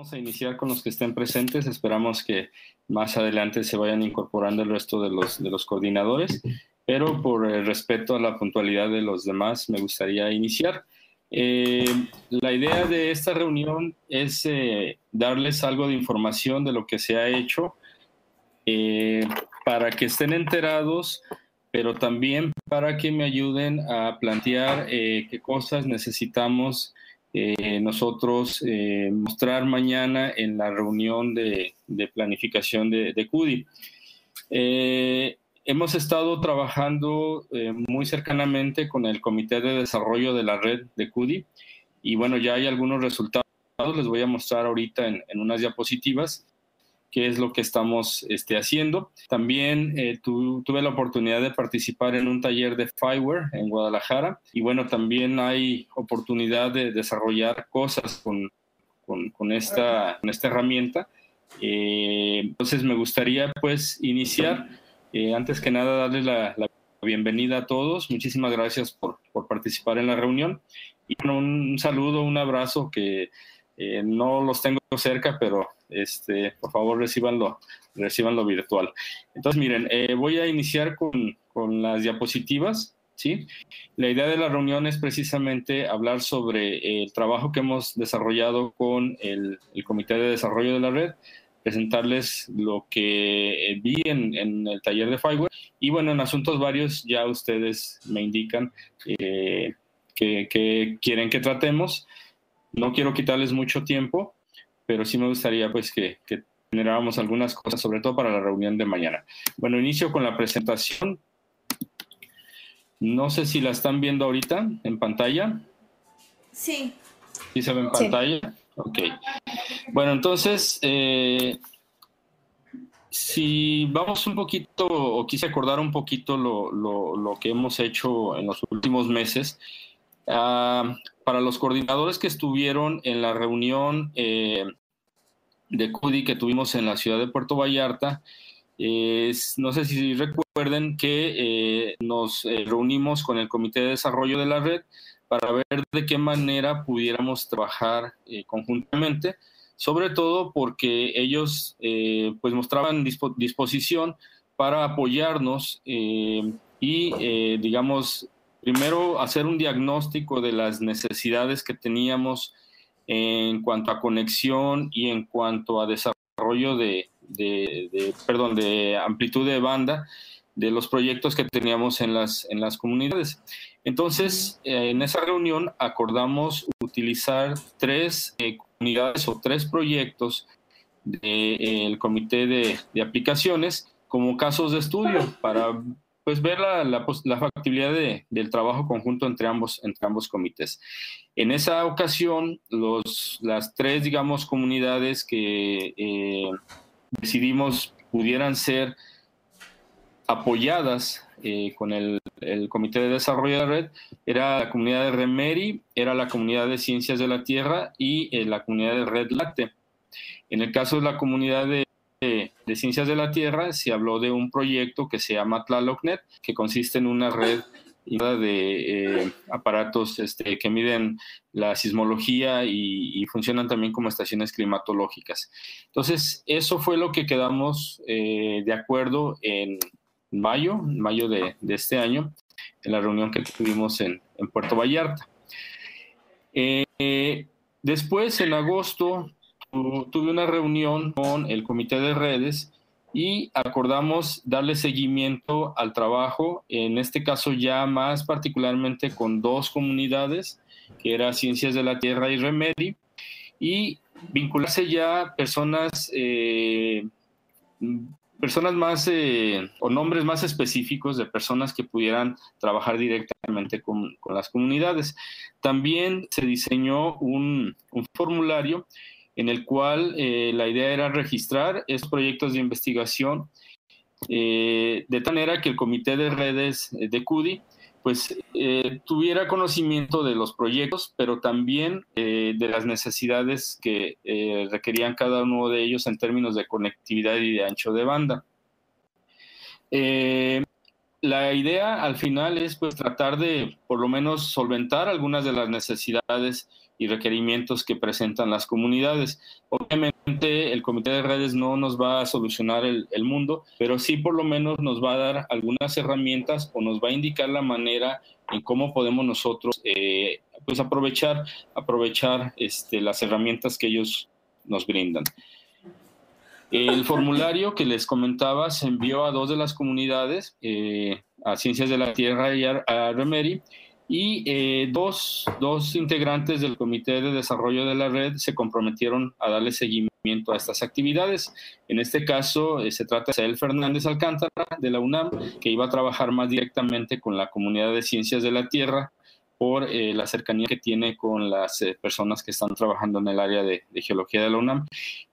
Vamos a iniciar con los que estén presentes. Esperamos que más adelante se vayan incorporando el resto de los coordinadores, pero por el respeto a la puntualidad de los demás, me gustaría iniciar. La idea de esta reunión es darles algo de información de lo que se ha hecho para que estén enterados, pero también para que me ayuden a plantear qué cosas necesitamos nosotros mostrar mañana en la reunión de planificación de CUDI. Hemos estado trabajando muy cercanamente con el Comité de Desarrollo de la Red de CUDI y bueno, ya hay algunos resultados, les voy a mostrar ahorita en unas diapositivas qué es lo que estamos haciendo. También tuve la oportunidad de participar en un taller de Fireware en Guadalajara y bueno, también hay oportunidad de desarrollar cosas con esta herramienta. Entonces me gustaría pues iniciar, antes que nada darles la bienvenida a todos. Muchísimas gracias por participar en la reunión y bueno, un saludo, un abrazo que no los tengo cerca, pero por favor recíbanlo virtual. Entonces miren, voy a iniciar con las diapositivas, ¿sí? La idea de la reunión es precisamente hablar sobre el trabajo que hemos desarrollado con el Comité de Desarrollo de la Red, presentarles lo que vi en el taller de Fireware y bueno, en asuntos varios ya ustedes me indican que quieren que tratemos. No quiero quitarles mucho tiempo, pero sí me gustaría pues que generáramos algunas cosas, sobre todo para la reunión de mañana. Bueno, inicio con la presentación. No sé si la están viendo ahorita en pantalla. Sí. ¿Sí se ve en pantalla? Sí. Ok. Bueno, entonces, si vamos un poquito, o quise acordar un poquito lo que hemos hecho en los últimos meses, para los coordinadores que estuvieron en la reunión de CUDI que tuvimos en la ciudad de Puerto Vallarta, no sé si recuerden que nos reunimos con el Comité de Desarrollo de la Red para ver de qué manera pudiéramos trabajar conjuntamente, sobre todo porque ellos pues mostraban disposición para apoyarnos y digamos, primero hacer un diagnóstico de las necesidades que teníamos en cuanto a conexión y en cuanto a desarrollo de amplitud de banda de los proyectos que teníamos en las comunidades. Entonces, en esa reunión acordamos utilizar tres comunidades o tres proyectos del Comité de Aplicaciones como casos de estudio para pues ver la factibilidad del trabajo conjunto entre ambos comités. En esa ocasión, las tres, digamos, comunidades que decidimos pudieran ser apoyadas con el Comité de Desarrollo de la Red era la comunidad de Remeri, era la comunidad de Ciencias de la Tierra y la comunidad de Red Late. En el caso de la comunidad de Ciencias de la Tierra, se habló de un proyecto que se llama TlalocNet, que consiste en una red de aparatos que miden la sismología y funcionan también como estaciones climatológicas. Entonces, eso fue lo que quedamos de acuerdo en mayo de este año, en la reunión que tuvimos en Puerto Vallarta. Después, en agosto, tuve una reunión con el Comité de Redes y acordamos darle seguimiento al trabajo, en este caso ya más particularmente con dos comunidades, que era Ciencias de la Tierra y Remedi, y vincularse ya personas más o nombres más específicos de personas que pudieran trabajar directamente con las comunidades. También se diseñó un formulario en el cual la idea era registrar estos proyectos de investigación de tal manera que el Comité de Redes de CUDI pues tuviera conocimiento de los proyectos, pero también de las necesidades que requerían cada uno de ellos en términos de conectividad y de ancho de banda. la idea al final es pues tratar de por lo menos solventar algunas de las necesidades y requerimientos que presentan las comunidades. Obviamente el Comité de Redes no nos va a solucionar el mundo, pero sí por lo menos nos va a dar algunas herramientas o nos va a indicar la manera en cómo podemos nosotros pues aprovechar las herramientas que ellos nos brindan. El formulario que les comentaba se envió a 2 de las comunidades, a Ciencias de la Tierra y a Remeri, y dos integrantes del Comité de Desarrollo de la Red se comprometieron a darle seguimiento a estas actividades. En este caso se trata de Asael Fernández Alcántara de la UNAM, que iba a trabajar más directamente con la comunidad de Ciencias de la Tierra por la cercanía que tiene con las personas que están trabajando en el área de geología de la UNAM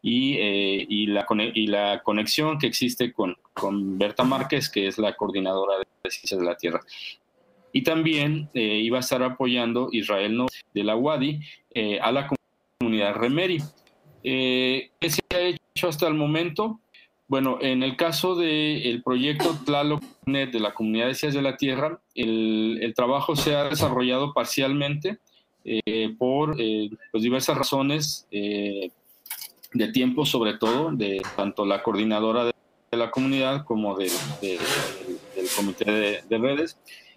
y la conexión que existe con Berta Márquez, que es la coordinadora de Ciencias de la Tierra. Y también iba a estar apoyando Israel Nobel de la UADY a la comunidad Remeri. ¿Qué se ha hecho hasta el momento? Bueno, en el caso del proyecto TLALOC-NET de la Comunidad de Ciencias de la Tierra, el trabajo se ha desarrollado parcialmente por pues diversas razones de tiempo, sobre todo, de tanto la coordinadora de la comunidad como del Comité de Redes.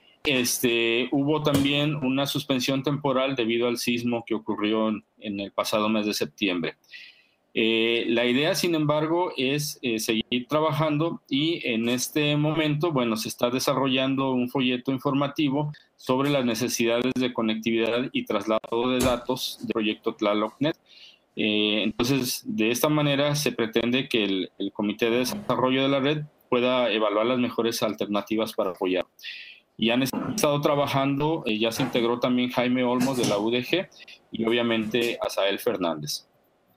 Hubo también una suspensión temporal debido al sismo que ocurrió en el pasado mes de septiembre. La idea, sin embargo, es seguir trabajando y en este momento, bueno, se está desarrollando un folleto informativo sobre las necesidades de conectividad y traslado de datos del proyecto TLALOC-NET. Entonces, de esta manera se pretende que el Comité de Desarrollo de la Red pueda evaluar las mejores alternativas para apoyar. Y han estado trabajando, ya se integró también Jaime Olmos de la UDG y obviamente Asael Fernández.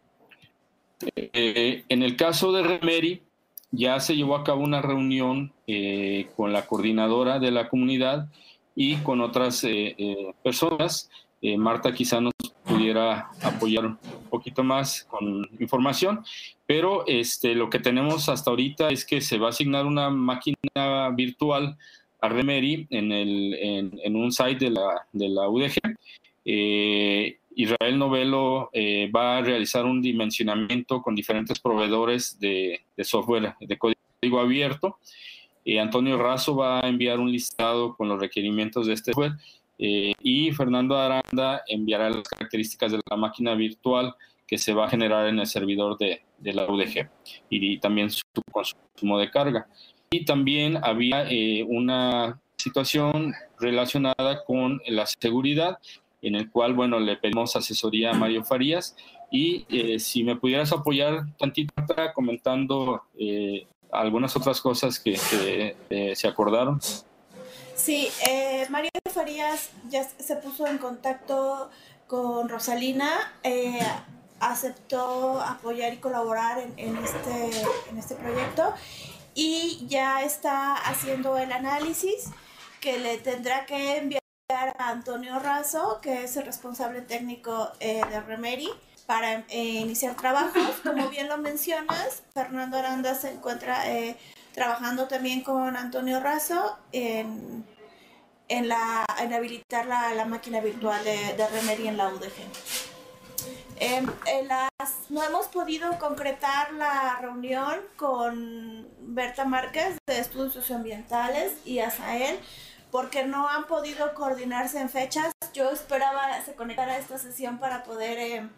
En el caso de Remeri, ya se llevó a cabo una reunión con la coordinadora de la comunidad y con otras personas. Marta quizá nos pudiera apoyar un poquito más con información, pero lo que tenemos hasta ahorita es que se va a asignar una máquina virtual a Remeri en un site de la UDG. Israel Novelo va a realizar un dimensionamiento con diferentes proveedores de software de código abierto. Antonio Razo va a enviar un listado con los requerimientos de este software y Fernando Aranda enviará las características de la máquina virtual que se va a generar en el servidor de la UDG y también su consumo de carga. Y también había una situación relacionada con la seguridad, en el cual, bueno, le pedimos asesoría a Mario Farías. Y si me pudieras apoyar tantito comentando algunas otras cosas que se acordaron. Sí, Mario Farías ya se puso en contacto con Rosalina, aceptó apoyar y colaborar en este proyecto y ya está haciendo el análisis que le tendrá que enviar a Antonio Razo, que es el responsable técnico de Remeri, para iniciar trabajos. Como bien lo mencionas, Fernando Aranda se encuentra trabajando también con Antonio Razo en habilitar la máquina virtual de Remeri en la UDG. No hemos podido concretar la reunión con Berta Márquez de Estudios Socioambientales y Asael porque no han podido coordinarse en fechas. Yo esperaba se conectara a esta sesión para poder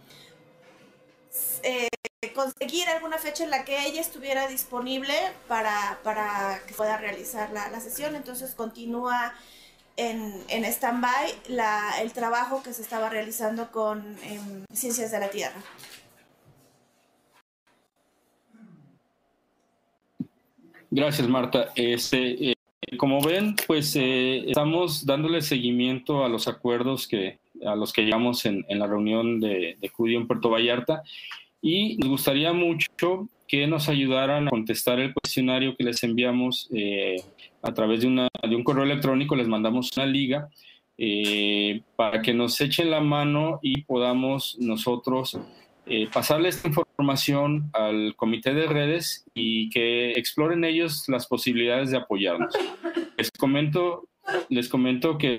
conseguir alguna fecha en la que ella estuviera disponible para que pueda realizar la sesión. Entonces continúa en stand-by el trabajo que se estaba realizando con Ciencias de la Tierra. Gracias, Marta. Como ven, pues estamos dándole seguimiento a los acuerdos a los que llegamos en la reunión de CUDI en Puerto Vallarta y nos gustaría mucho que nos ayudaran a contestar el cuestionario que les enviamos a través de un correo electrónico. Les mandamos una liga para que nos echen la mano y podamos nosotros pasarle esta información al Comité de Redes y que exploren ellos las posibilidades de apoyarnos. les comento que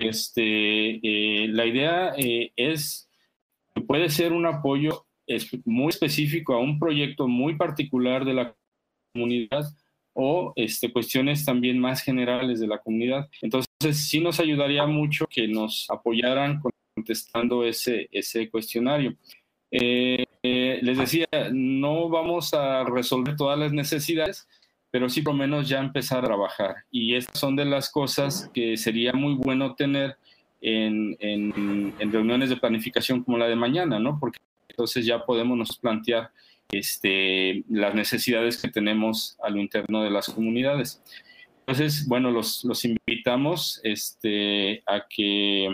la idea es que puede ser un apoyo muy específico a un proyecto muy particular de la comunidad o cuestiones también más generales de la comunidad. Entonces, sí nos ayudaría mucho que nos apoyaran contestando ese cuestionario. Les decía, no vamos a resolver todas las necesidades, pero sí por lo menos ya empezar a trabajar. Y estas son de las cosas que sería muy bueno tener en reuniones de planificación como la de mañana, ¿no? Porque entonces ya podemos nos plantear las necesidades que tenemos a lo interno de las comunidades. Entonces, bueno, los invitamos a que...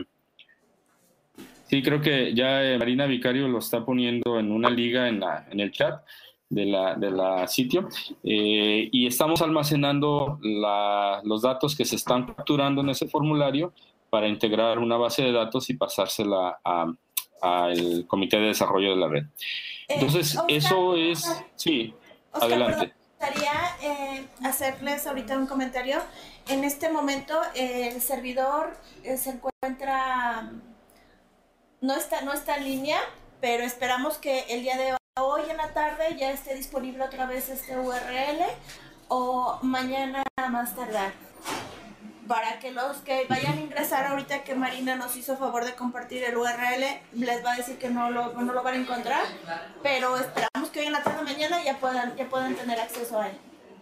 Sí, creo que ya Marina Vicario lo está poniendo en una liga en el chat de la sitio, y estamos almacenando los datos que se están capturando en ese formulario para integrar una base de datos y pasársela al Comité de Desarrollo de la Red. Entonces, Oscar, eso es... Sí, Oscar, adelante. Me gustaría hacerles ahorita un comentario. En este momento el servidor se encuentra... No está en línea, pero esperamos que el día de hoy en la tarde ya esté disponible otra vez este URL o mañana a más tardar. Para que los que vayan a ingresar ahorita que Marina nos hizo favor de compartir el URL, les va a decir que no lo van a encontrar, pero esperamos que hoy en la tarde mañana ya puedan tener acceso a él.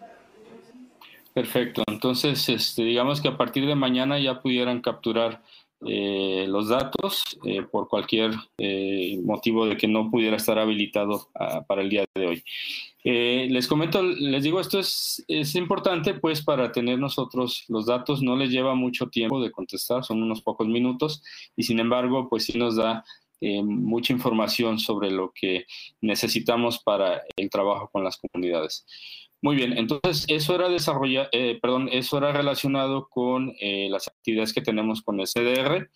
Perfecto, entonces digamos que a partir de mañana ya pudieran capturar los datos por cualquier motivo de que no pudiera estar habilitado para el día de hoy. Les comento, les digo, esto es importante pues para tener nosotros los datos. No les lleva mucho tiempo de contestar, son unos pocos minutos, y sin embargo pues sí nos da mucha información sobre lo que necesitamos para el trabajo con las comunidades. Muy bien, entonces eso era relacionado con las actividades que tenemos con el CDR.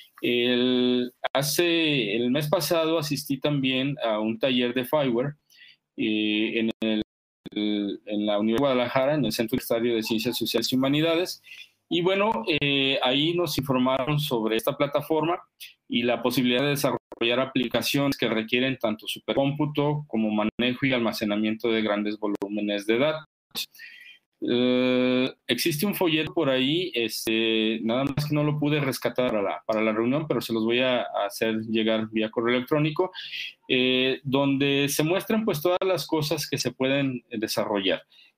El mes pasado asistí también a un taller de Fireware en la Universidad de Guadalajara, en el Centro Universitario de Ciencias Sociales y Humanidades. Y bueno, ahí nos informaron sobre esta plataforma y la posibilidad de desarrollar aplicaciones que requieren tanto supercómputo como manejo y almacenamiento de grandes volúmenes de datos. Existe un folleto por ahí, nada más que no lo pude rescatar para la reunión, pero se los voy a hacer llegar vía correo electrónico, donde se muestran pues todas las cosas que se pueden desarrollar.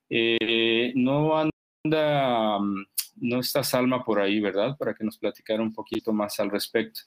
No está Salma por ahí, ¿verdad? Para que nos platicara un poquito más al respecto.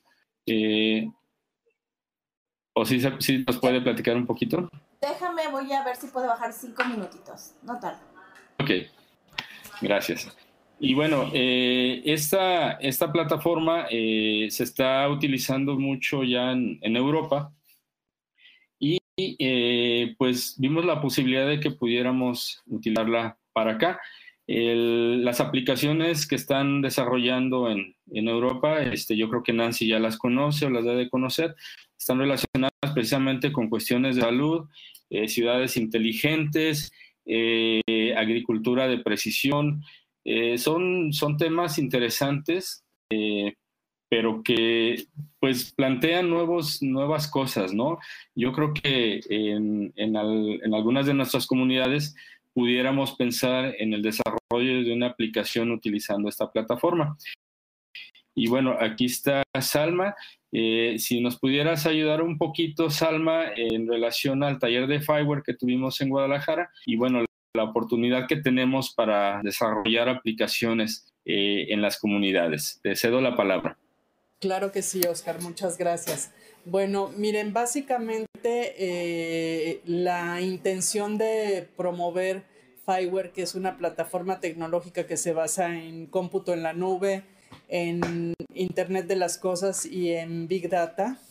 ¿O sí nos puede platicar un poquito? Déjame, voy a ver si puedo bajar 5 minutitos, no tarda. Ok, gracias. Y bueno, esta plataforma se está utilizando mucho ya en Europa, y pues vimos la posibilidad de que pudiéramos utilizarla para acá. Las aplicaciones que están desarrollando en Europa, yo creo que Nancy ya las conoce o las debe de conocer, están relacionadas precisamente con cuestiones de salud, ciudades inteligentes, agricultura de precisión. Son temas interesantes, pero que pues plantean nuevas cosas, ¿no? Yo creo que en algunas de nuestras comunidades pudiéramos pensar en el desarrollo de una aplicación utilizando esta plataforma. Y bueno, aquí está Salma. Si nos pudieras ayudar un poquito, Salma, en relación al taller de Fireware que tuvimos en Guadalajara, y bueno, la oportunidad que tenemos para desarrollar aplicaciones en las comunidades. Te cedo la palabra. Claro que sí, Oscar, muchas gracias. Bueno, miren, básicamente la intención de promover Fireware, que es una plataforma tecnológica que se basa en cómputo en la nube, en Internet de las cosas y en Big Data,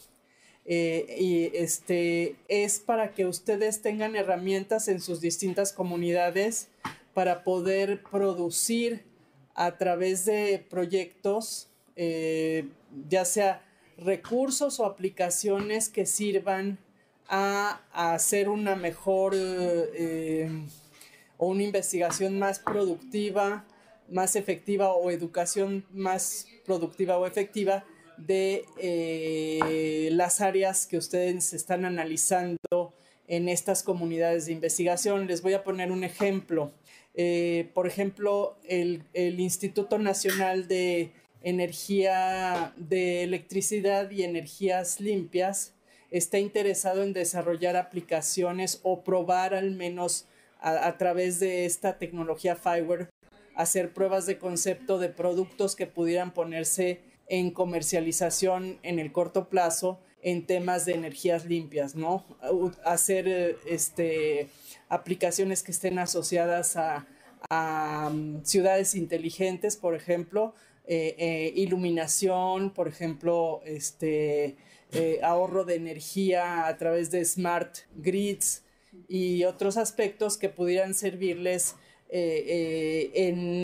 es para que ustedes tengan herramientas en sus distintas comunidades para poder producir a través de proyectos, ya sea recursos o aplicaciones que sirvan a hacer una mejor o una investigación más productiva más efectiva o educación más productiva o efectiva de las áreas que ustedes están analizando en estas comunidades de investigación. Les voy a poner un ejemplo. Por ejemplo, el Instituto Nacional de Energía de Electricidad y Energías Limpias está interesado en desarrollar aplicaciones o probar al menos a través de esta tecnología FIWARE, hacer pruebas de concepto de productos que pudieran ponerse en comercialización en el corto plazo en temas de energías limpias, ¿no? Hacer aplicaciones que estén asociadas a ciudades inteligentes, por ejemplo, iluminación, por ejemplo, ahorro de energía a través de smart grids y otros aspectos que pudieran servirles en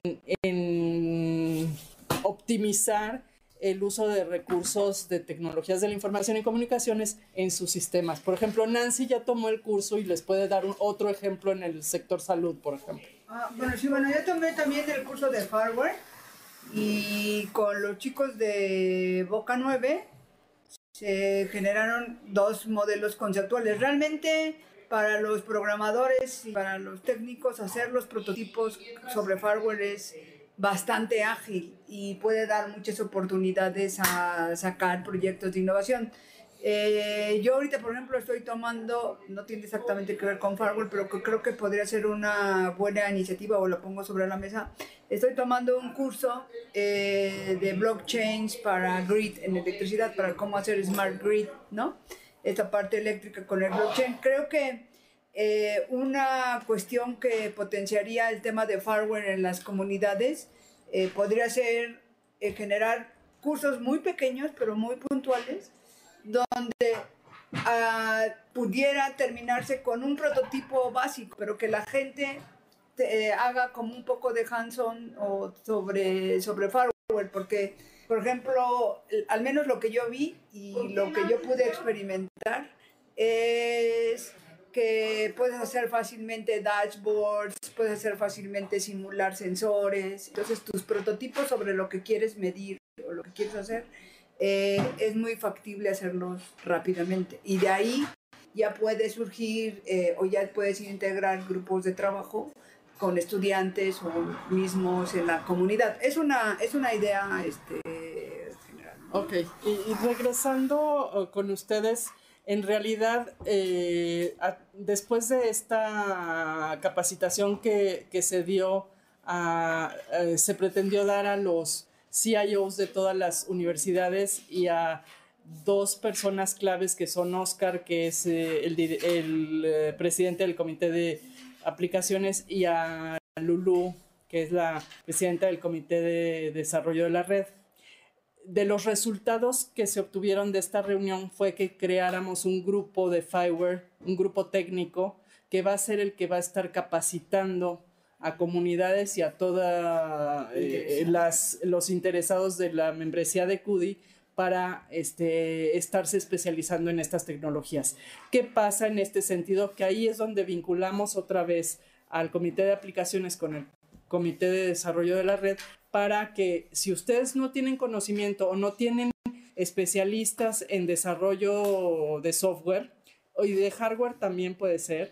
optimizar el uso de recursos de tecnologías de la información y comunicaciones en sus sistemas. Por ejemplo, Nancy ya tomó el curso y les puede dar otro ejemplo en el sector salud, por ejemplo. Yo tomé también el curso de hardware y con los chicos de Boca 9 se generaron 2 modelos conceptuales. Realmente para los programadores y para los técnicos hacer los prototipos sobre hardware es bastante ágil y puede dar muchas oportunidades a sacar proyectos de innovación. Yo ahorita, por ejemplo, estoy tomando, no tiene exactamente que ver con hardware, pero creo que podría ser una buena iniciativa o lo pongo sobre la mesa. Estoy tomando un curso de blockchains para grid en electricidad, para cómo hacer smart grid, ¿no? Esta parte eléctrica con el blockchain. Creo que una cuestión que potenciaría el tema de hardware en las comunidades podría ser generar cursos muy pequeños pero muy puntuales donde pudiera terminarse con un prototipo básico, pero que la gente haga como un poco de hands-on o sobre hardware, porque, por ejemplo, al menos lo que yo vi y lo que yo pude experimentar es que puedes hacer fácilmente dashboards, puedes hacer fácilmente simular sensores. Entonces tus prototipos sobre lo que quieres medir o lo que quieres hacer es muy factible hacerlos rápidamente. Y de ahí ya puede surgir o ya puedes integrar grupos de trabajo con estudiantes o mismos en la comunidad. Es una idea general. Ok, y regresando con ustedes, en realidad, después de esta capacitación que se dio, se pretendió dar a los CIOs de todas las universidades y a 2 personas claves que son Oscar, que es el presidente del Comité de Aplicaciones, y a Lulu, que es la presidenta del Comité de Desarrollo de la Red. De los resultados que se obtuvieron de esta reunión fue que creáramos un grupo de FIWARE, un grupo técnico, que va a ser el que va a estar capacitando a comunidades y a todos los interesados de la membresía de CUDI para estarse especializando en estas tecnologías. ¿Qué pasa en este sentido? Que ahí es donde vinculamos otra vez al Comité de Aplicaciones con el Comité de Desarrollo de la Red, para que si ustedes no tienen conocimiento o no tienen especialistas en desarrollo de software y de hardware también puede ser,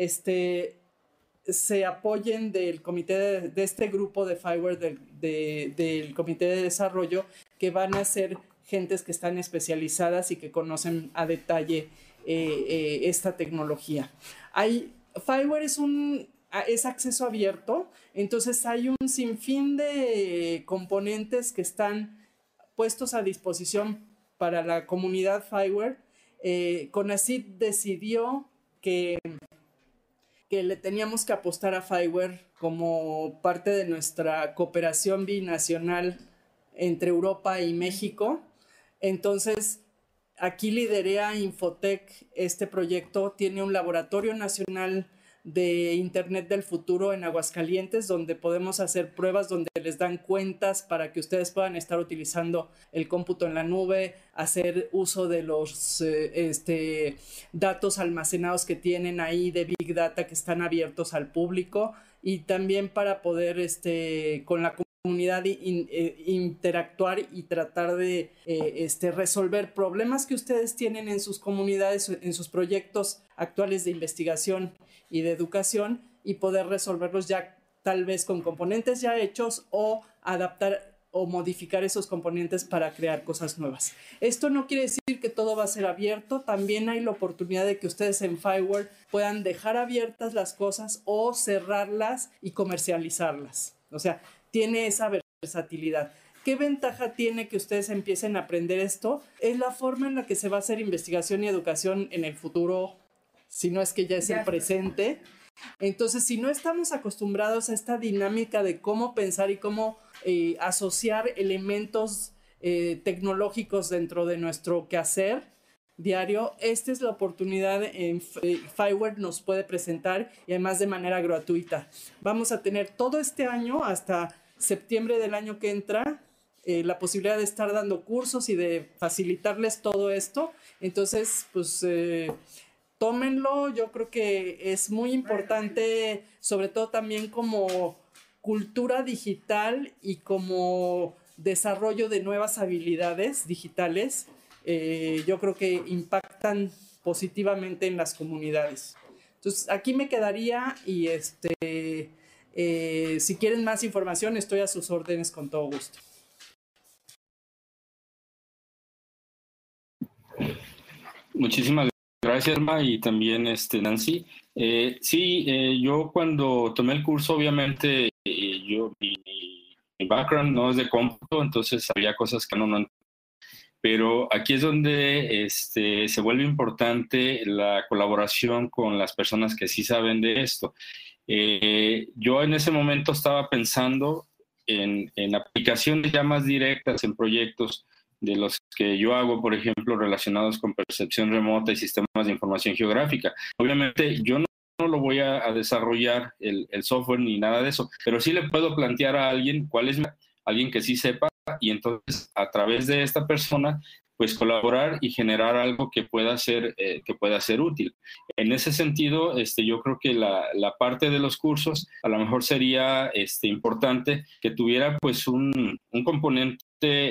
se apoyen del comité de este grupo de FIWARE del Comité de Desarrollo, que van a ser gentes que están especializadas y que conocen a detalle esta tecnología. FIWARE es acceso abierto, entonces hay un sinfín de componentes que están puestos a disposición para la comunidad FIWARE. CONACYT decidió que le teníamos que apostar a FIWARE como parte de nuestra cooperación binacional entre Europa y México. Entonces, aquí lideré a Infotec este proyecto. Tiene un laboratorio nacional de Internet del futuro en Aguascalientes, donde podemos hacer pruebas, donde les dan cuentas para que ustedes puedan estar utilizando el cómputo en la nube, hacer uso de los datos almacenados que tienen ahí de Big Data que están abiertos al público, y también para poder con la comunidad interactuar y tratar de resolver problemas que ustedes tienen en sus comunidades, en sus proyectos actuales de investigación y de educación, y poder resolverlos ya tal vez con componentes ya hechos, o adaptar o modificar esos componentes para crear cosas nuevas. Esto no quiere decir que todo va a ser abierto. También hay la oportunidad de que ustedes en Fireware puedan dejar abiertas las cosas o cerrarlas y comercializarlas. O sea, tiene esa versatilidad. ¿Qué ventaja tiene que ustedes empiecen a aprender esto? Es la forma en la que se va a hacer investigación y educación en el futuro, si no es que ya es el presente. Entonces, si no estamos acostumbrados a esta dinámica de cómo pensar y cómo asociar elementos tecnológicos dentro de nuestro quehacer diario, esta es la oportunidad en Fireware nos puede presentar, y además de manera gratuita. Vamos a tener todo este año hasta septiembre del año que entra la posibilidad de estar dando cursos y de facilitarles todo esto. Entonces, pues tómenlo. Yo creo que es muy importante, sobre todo también como cultura digital y como desarrollo de nuevas habilidades digitales. Yo creo que impactan positivamente en las comunidades. Entonces, aquí me quedaría, y si quieren más información, estoy a sus órdenes con todo gusto. Muchísimas gracias, Irma, y también Nancy. Yo cuando tomé el curso, obviamente, mi background no es de cómputo, entonces había cosas que no, pero aquí es donde se vuelve importante la colaboración con las personas que sí saben de esto. Yo en ese momento estaba pensando en aplicaciones ya más directas, en proyectos de los que yo hago, por ejemplo, relacionados con percepción remota y sistemas de información geográfica. Obviamente yo no lo voy a desarrollar el software ni nada de eso, pero sí le puedo plantear a alguien alguien que sí sepa, y entonces a través de esta persona pues colaborar y generar algo que pueda ser útil. En ese sentido, yo creo que la parte de los cursos a lo mejor sería importante que tuviera pues un componente,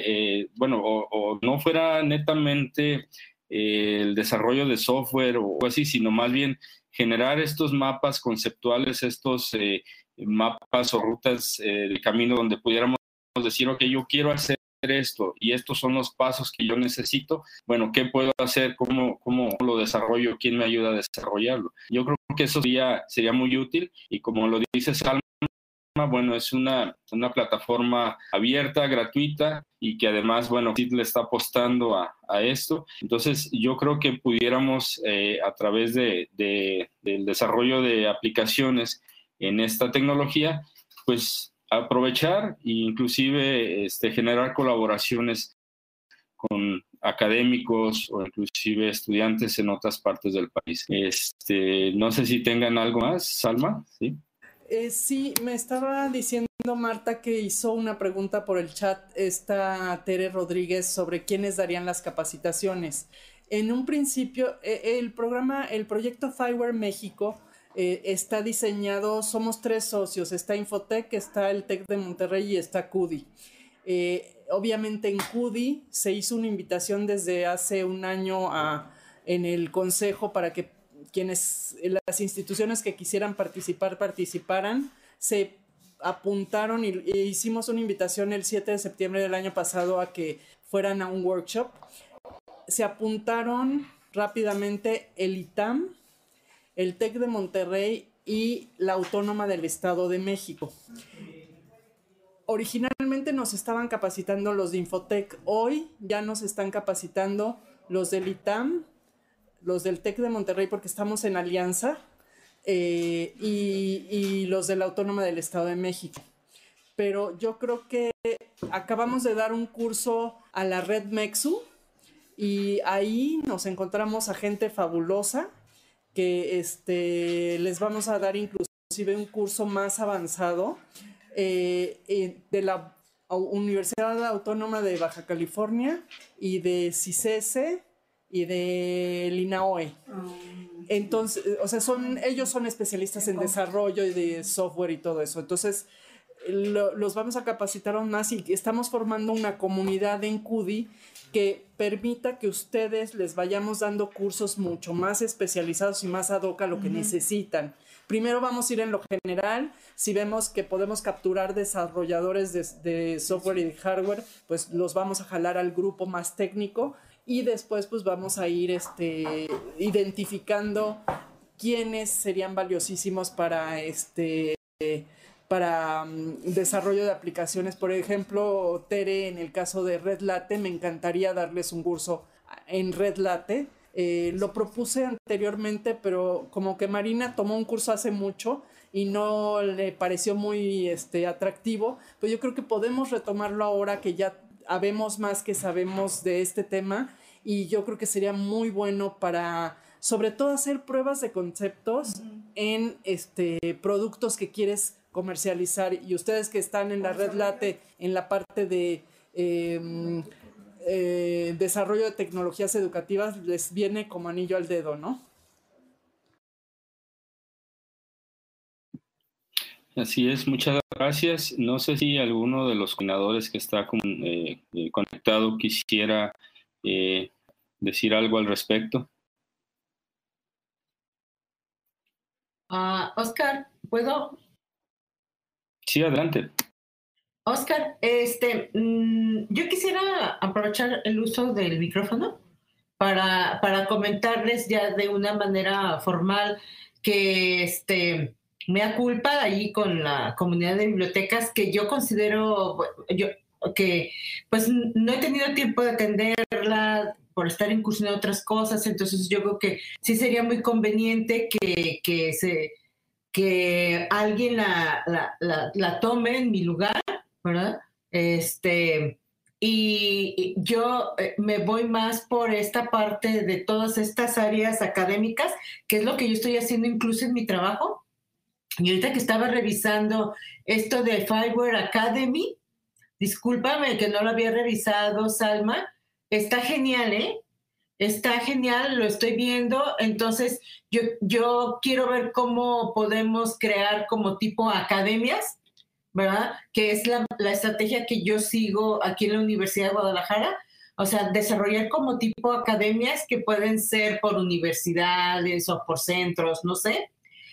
o no fuera netamente el desarrollo de software o así, sino más bien generar estos mapas conceptuales, estos mapas o rutas de camino donde pudiéramos decir, ok, yo quiero hacer esto y estos son los pasos que yo necesito. Bueno, ¿qué puedo hacer? ¿Cómo lo desarrollo? ¿Quién me ayuda a desarrollarlo? Yo creo que eso sería muy útil, y como lo dice Salma, bueno, es una plataforma abierta, gratuita, y que además, bueno, sí le está apostando a esto. Entonces, yo creo que pudiéramos, a través del desarrollo de aplicaciones en esta tecnología, pues aprovechar e inclusive generar colaboraciones con académicos o inclusive estudiantes en otras partes del país. No sé si tengan algo más, Salma, ¿sí? Sí, me estaba diciendo Marta que hizo una pregunta por el chat, Tere Rodríguez, sobre quiénes darían las capacitaciones. En un principio, el proyecto Fireware México está diseñado, somos 3 socios, está Infotec, está el TEC de Monterrey y está CUDI. Obviamente en CUDI se hizo una invitación desde hace un año en el consejo para que las instituciones que quisieran participaran, se apuntaron y hicimos una invitación el 7 de septiembre del año pasado a que fueran a un workshop. Se apuntaron rápidamente el ITAM, el TEC de Monterrey y la Autónoma del Estado de México. Originalmente nos estaban capacitando los de Infotec, hoy ya nos están capacitando los del ITAM, los del TEC de Monterrey, porque estamos en alianza, y los de la Autónoma del Estado de México. Pero yo creo que acabamos de dar un curso a la red MEXU, y ahí nos encontramos a gente fabulosa que les vamos a dar inclusive un curso más avanzado de la Universidad Autónoma de Baja California y de CICESE y de INAOE. Entonces, o sea, ellos son especialistas en desarrollo y de software y todo eso. Entonces, los vamos a capacitar aún más y estamos formando una comunidad en CUDI que permita que ustedes les vayamos dando cursos mucho más especializados y más ad hoc a lo que necesitan. Primero vamos a ir en lo general. Si vemos que podemos capturar desarrolladores de software y de hardware, pues los vamos a jalar al grupo más técnico y después pues vamos a ir identificando quiénes serían valiosísimos para desarrollo de aplicaciones. Por ejemplo, Tere, en el caso de Red Latte, me encantaría darles un curso en Red Latte. Lo propuse anteriormente, pero como que Marina tomó un curso hace mucho y no le pareció muy atractivo, pues yo creo que podemos retomarlo ahora que ya habemos más que sabemos de este tema, y yo creo que sería muy bueno para, sobre todo, hacer pruebas de conceptos en productos que quieres comercializar. Y ustedes que están en la Red Latte, en la parte de desarrollo de tecnologías educativas, les viene como anillo al dedo, ¿no? Así es, muchas gracias. No sé si alguno de los coordinadores que está conectado quisiera decir algo al respecto. Oscar, ¿puedo? Sí, adelante. Oscar, yo quisiera aprovechar el uso del micrófono para comentarles ya de una manera formal que mea culpa ahí con la comunidad de bibliotecas, que yo considero que pues no he tenido tiempo de atenderla por estar incursionando en otras cosas. Entonces yo creo que sí sería muy conveniente que alguien la tome en mi lugar, ¿verdad? Y yo me voy más por esta parte de todas estas áreas académicas, que es lo que yo estoy haciendo incluso en mi trabajo. Y ahorita que estaba revisando esto de Fireware Academy, discúlpame que no lo había revisado, Salma, está genial, ¿eh? Está genial, lo estoy viendo. Entonces, yo quiero ver cómo podemos crear como tipo academias, ¿verdad? Que es la estrategia que yo sigo aquí en la Universidad de Guadalajara. O sea, desarrollar como tipo academias que pueden ser por universidades o por centros, no sé,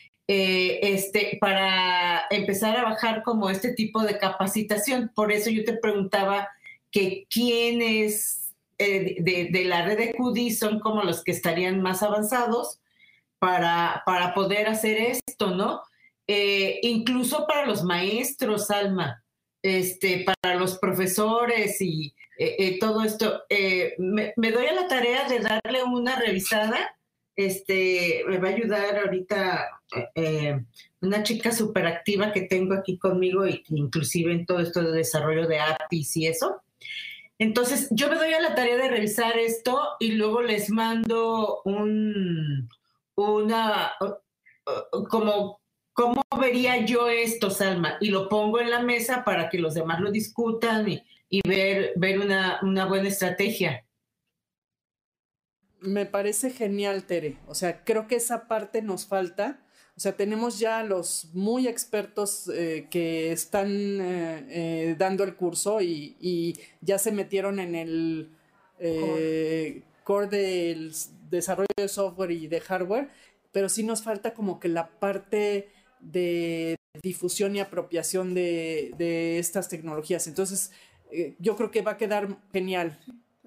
para empezar a bajar como este tipo de capacitación. Por eso yo te preguntaba que quiénes de la red de CUDI son como los que estarían más avanzados para poder hacer esto, ¿no? Incluso para los maestros, Alma, para los profesores y todo esto. Me doy a la tarea de darle una revisada. Me va a ayudar ahorita una chica súper activa que tengo aquí conmigo, y inclusive en todo esto de desarrollo de APIs y eso. Entonces, yo me doy a la tarea de revisar esto y luego les mando ¿cómo vería yo esto, Salma? Y lo pongo en la mesa para que los demás lo discutan y ver una buena estrategia. Me parece genial, Tere. O sea, creo que esa parte nos falta. O sea, tenemos ya los muy expertos que están dando el curso y ya se metieron en el core del desarrollo de software y de hardware, pero sí nos falta como que la parte de difusión y apropiación de estas tecnologías. Entonces, yo creo que va a quedar genial.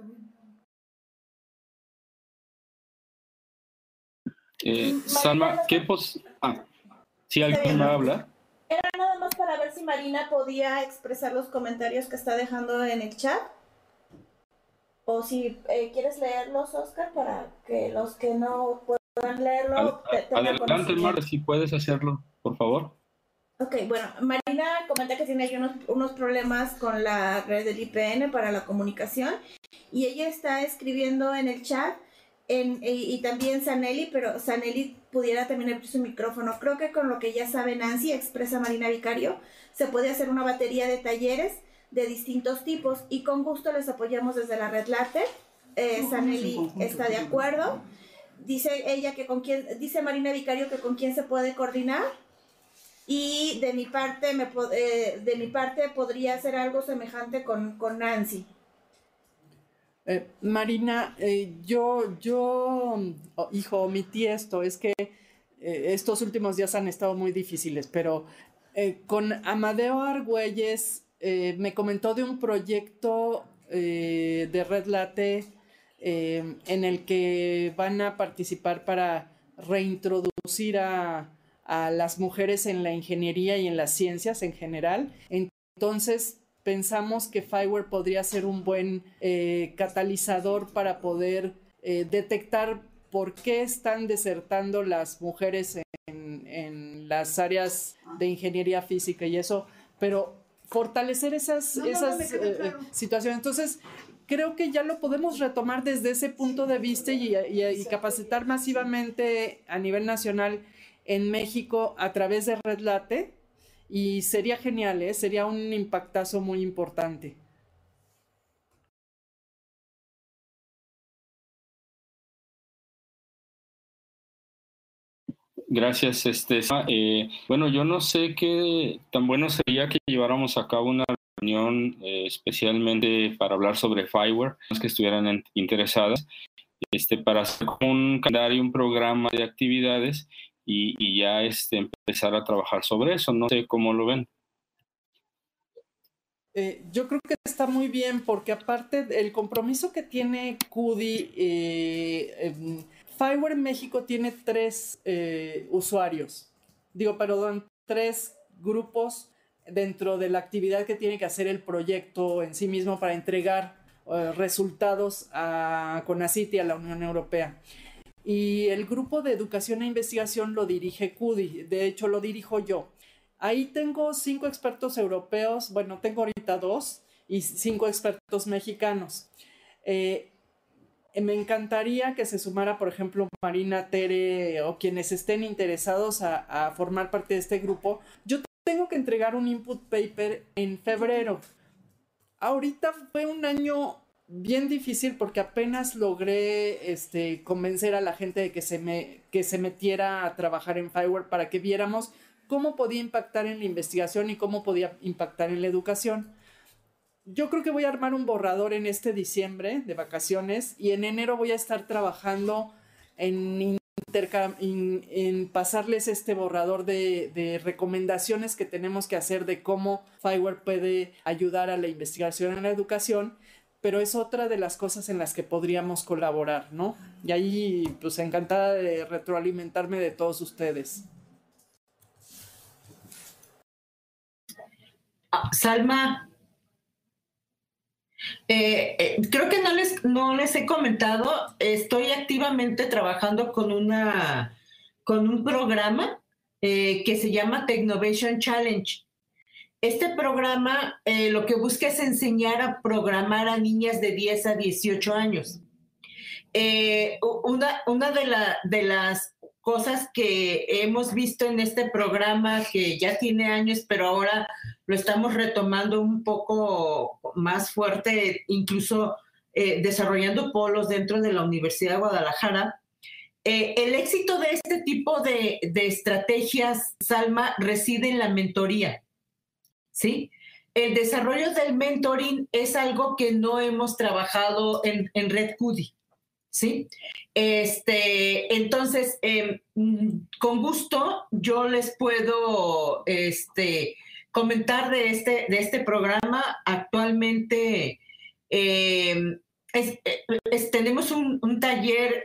Salma, si alguien me habla. Era nada más para ver si Marina podía expresar los comentarios que está dejando en el chat. O si quieres leerlos, Oscar, para que los que no puedan leerlo tengan adelante, Mar, si puedes hacerlo, por favor. Ok, bueno, Marina comenta que tiene unos problemas con la red del IPN para la comunicación, y ella está escribiendo en el chat, y también Saneli, pero Saneli pudiera también abrir su micrófono. Creo que con lo que ya sabe Nancy, expresa Marina Vicario, se puede hacer una batería de talleres de distintos tipos, y con gusto les apoyamos desde la Red Latte. Saneli está de acuerdo. dice ella que con quién, dice Marina Vicario que con quién se puede coordinar. Y de mi parte, podría hacer algo semejante con Nancy. Marina, hijo, omití esto, es que estos últimos días han estado muy difíciles, pero con Amadeo Argüelles me comentó de un proyecto de Red Latte en el que van a participar para reintroducir a las mujeres en la ingeniería y en las ciencias en general. Entonces pensamos que Fireware podría ser un buen catalizador para poder detectar por qué están desertando las mujeres en las áreas de ingeniería física y eso, pero fortalecer esas situaciones. Entonces, creo que ya lo podemos retomar desde ese punto de vista y capacitar masivamente a nivel nacional en México a través de Red Latte, y sería genial, sería un impactazo muy importante. Gracias, bueno, yo no sé qué tan bueno sería que lleváramos a cabo una reunión especialmente para hablar sobre Fireware, los que estuvieran interesadas, para hacer un calendario, un programa de actividades y ya empezar a trabajar sobre eso. No sé cómo lo ven. Yo creo que está muy bien, porque aparte el compromiso que tiene CUDI, Fireware en México tiene 3 usuarios, perdón, 3 grupos dentro de la actividad que tiene que hacer el proyecto en sí mismo para entregar resultados a CONACYT y a la Unión Europea. Y el grupo de educación e investigación lo dirige CUDI, de hecho lo dirijo yo. Ahí tengo 5 expertos europeos, bueno, tengo ahorita 2 y 5 expertos mexicanos. Me encantaría que se sumara, por ejemplo, Marina, Tere o quienes estén interesados a formar parte de este grupo. Yo tengo que entregar un input paper en febrero. Ahorita fue un año bien difícil porque apenas logré convencer a la gente de que se metiera a trabajar en Fireware para que viéramos cómo podía impactar en la investigación y cómo podía impactar en la educación. Yo creo que voy a armar un borrador en diciembre de vacaciones, y en enero voy a estar trabajando en pasarles este borrador de recomendaciones que tenemos que hacer de cómo Fireware puede ayudar a la investigación en la educación, pero es otra de las cosas en las que podríamos colaborar, ¿no? Y ahí, pues, encantada de retroalimentarme de todos ustedes. Salma, creo que no les he comentado, estoy activamente trabajando con un programa que se llama Technovation Challenge. Este programa lo que busca es enseñar a programar a niñas de 10 a 18 años. Una de las cosas que hemos visto en este programa, que ya tiene años, pero ahora lo estamos retomando un poco más fuerte, incluso desarrollando polos dentro de la Universidad de Guadalajara. El éxito de este tipo de estrategias, Salma, reside en la mentoría, ¿sí? El desarrollo del mentoring es algo que no hemos trabajado en Red CUDI, ¿sí? Entonces, con gusto yo les puedo comentar de este programa. Actualmente tenemos un taller.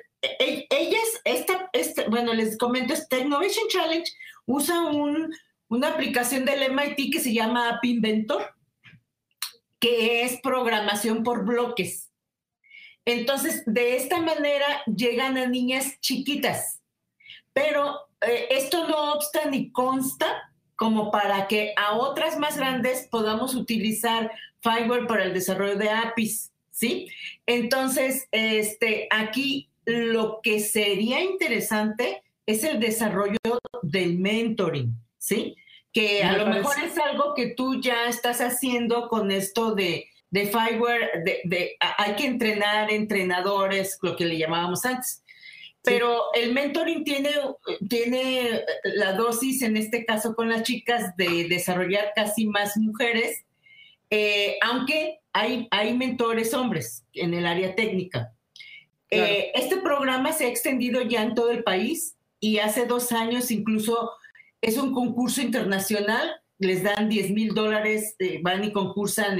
Bueno, les comento, Technovation Challenge usa una aplicación del MIT que se llama App Inventor, que es programación por bloques. Entonces, de esta manera llegan a niñas chiquitas, pero esto no obsta ni consta como para que a otras más grandes podamos utilizar Fireware para el desarrollo de APIs, ¿sí? Entonces, aquí lo que sería interesante es el desarrollo del mentoring, ¿sí? Que a lo mejor es algo que tú ya estás haciendo con esto de Fireware, hay que entrenar entrenadores, lo que le llamábamos antes. Pero el mentoring tiene la dosis, en este caso con las chicas, de desarrollar casi más mujeres, aunque hay mentores hombres en el área técnica. Claro. Este programa se ha extendido ya en todo el país y hace 2 años incluso es un concurso internacional. Les dan $10,000, van y concursan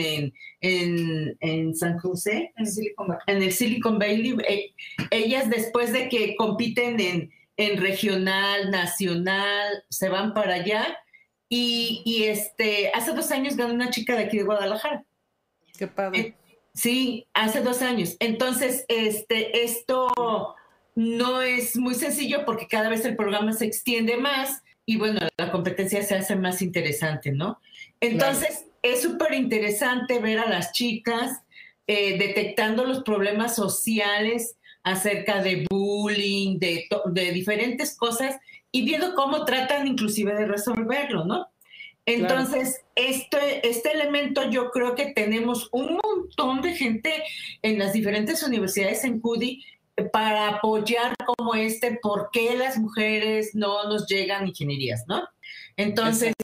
en San José, en el Silicon Valley. Ellas, después de que compiten en regional, nacional, se van para allá. Y hace 2 años ganó una chica de aquí de Guadalajara. Qué padre. Sí, hace 2 años. Entonces, esto no es muy sencillo porque cada vez el programa se extiende más y bueno, la competencia se hace más interesante, ¿no? Entonces, claro, es súper interesante ver a las chicas detectando los problemas sociales acerca de bullying, de diferentes cosas y viendo cómo tratan inclusive de resolverlo, ¿no? Entonces, claro, este elemento yo creo que tenemos un montón de gente en las diferentes universidades en CUDI para apoyar como por qué las mujeres no nos llegan ingenierías, ¿no? Entonces,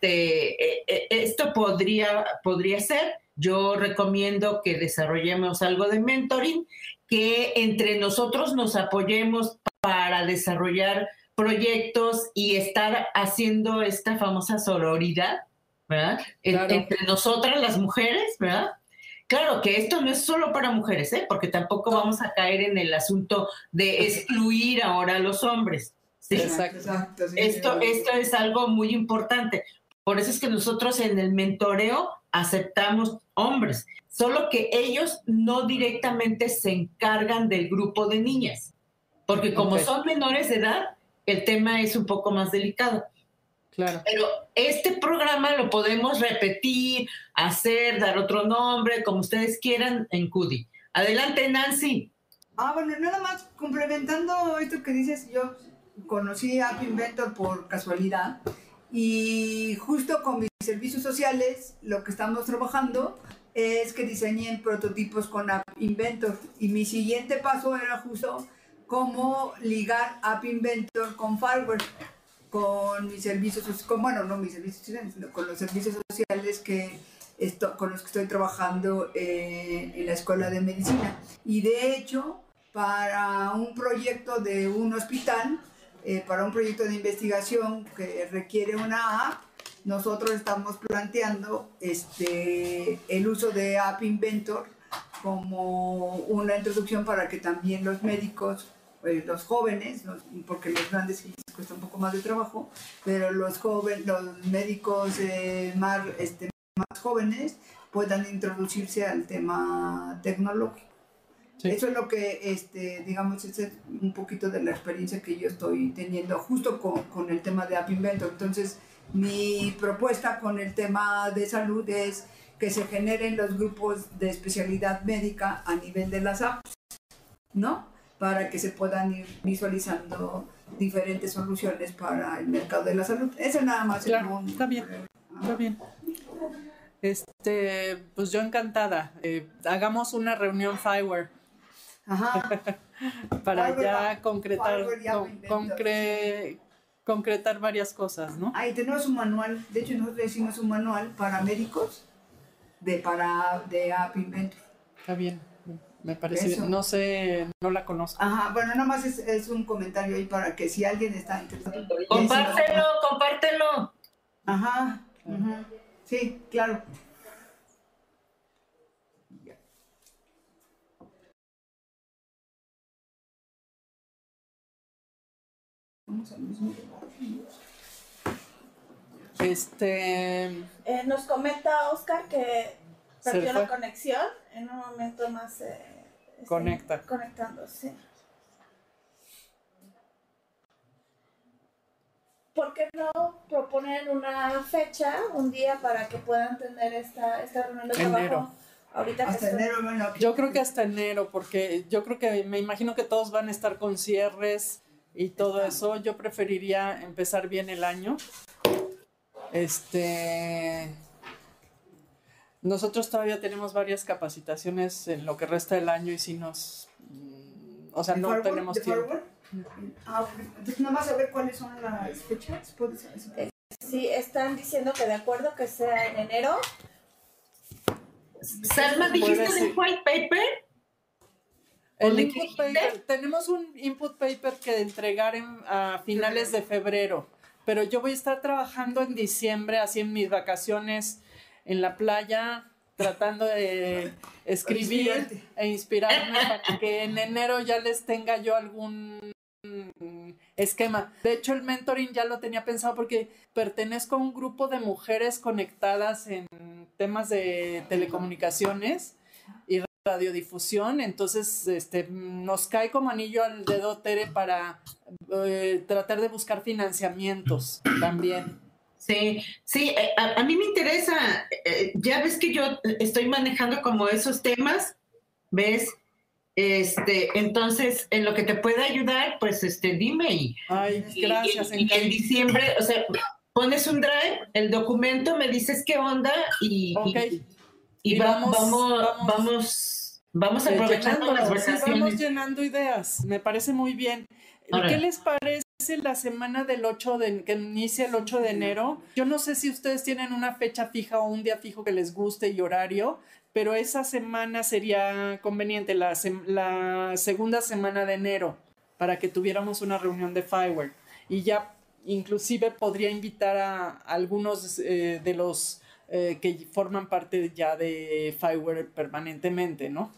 esto podría ser. Yo recomiendo que desarrollemos algo de mentoring, que entre nosotros nos apoyemos para desarrollar proyectos y estar haciendo esta famosa sororidad, ¿verdad? Claro. Entre nosotras las mujeres, ¿verdad? Claro que esto no es solo para mujeres, porque tampoco vamos a caer en el asunto de excluir ahora a los hombres. ¿Sí? Exacto. Sí, esto es algo muy importante. Por eso es que nosotros en el mentoreo aceptamos hombres, solo que ellos no directamente se encargan del grupo de niñas, porque como son menores de edad, el tema es un poco más delicado. Claro. Pero este programa lo podemos repetir, hacer, dar otro nombre, como ustedes quieran, en CUDI. Adelante, Nancy. Bueno, nada más complementando esto que dices, yo conocí a App Inventor por casualidad y justo con mis servicios sociales lo que estamos trabajando es que diseñen prototipos con App Inventor y mi siguiente paso era justo cómo ligar App Inventor con Fireware, con mis servicios, no mis servicios sociales, sino con los servicios sociales con los que estoy trabajando en la Escuela de Medicina. Y de hecho, para un proyecto de un hospital, para un proyecto de investigación que requiere una app, nosotros estamos planteando el uso de App Inventor como una introducción para que también los médicos, los jóvenes, porque los grandes les cuesta un poco más de trabajo, pero los médicos más jóvenes puedan introducirse al tema tecnológico. Sí. Eso es lo que, digamos, es un poquito de la experiencia que yo estoy teniendo justo con el tema de App Inventor. Entonces, mi propuesta con el tema de salud es que se generen los grupos de especialidad médica a nivel de las apps, ¿no? Para que se puedan ir visualizando diferentes soluciones para el mercado de la salud. Eso nada más. Claro, está bien, está bien. Pues yo encantada. Hagamos una reunión Fireware. Ajá. Para Fireware, ya concretar varias cosas, ¿no? Ahí tenemos un manual. De hecho, nosotros hicimos un manual para médicos de App Inventor. Está bien. Me parece, no sé, no la conozco. Ajá, bueno, nada más es un comentario ahí para que si alguien está interesado. Compártelo. Ajá, sí, claro. Vamos al mismo debate. Nos comenta Oscar que perdió la conexión. En un momento más conectándose. ¿Por qué no proponen una fecha, un día para que puedan tener esta reunión de trabajo? Enero. Ahorita hasta enero, yo creo que hasta enero, porque yo creo que me imagino que todos van a estar con cierres y todo eso. Yo preferiría empezar bien el año. Nosotros todavía tenemos varias capacitaciones en lo que resta del año y si no tenemos tiempo. Entonces, nada más saber cuáles son las fechas. Sí, están diciendo que de acuerdo que sea en enero. Salma, ¿dijiste del white paper? El input paper, tenemos un input paper que entregar a finales de febrero, pero yo voy a estar trabajando en diciembre, así en mis vacaciones en la playa, tratando de escribir e inspirarme para que en enero ya les tenga yo algún esquema. De hecho, el mentoring ya lo tenía pensado porque pertenezco a un grupo de mujeres conectadas en temas de telecomunicaciones y radiodifusión, entonces nos cae como anillo al dedo, Tere, para tratar de buscar financiamientos también. Sí, a mí me interesa, ya ves que yo estoy manejando como esos temas, ¿ves? Entonces, en lo que te pueda ayudar, pues dime. Ay, gracias. Y en diciembre, o sea, pones un drive, el documento, me dices qué onda okay. y vamos aprovechando las vacaciones. Vamos llenando ideas, me parece muy bien. Ahora, ¿qué les parece la semana del que inicia el 8 de enero? Yo no sé si ustedes tienen una fecha fija o un día fijo que les guste y horario, pero esa semana sería conveniente, la segunda semana de enero, para que tuviéramos una reunión de Fireware. Y ya inclusive podría invitar a algunos de los que forman parte ya de Fireware permanentemente, ¿no?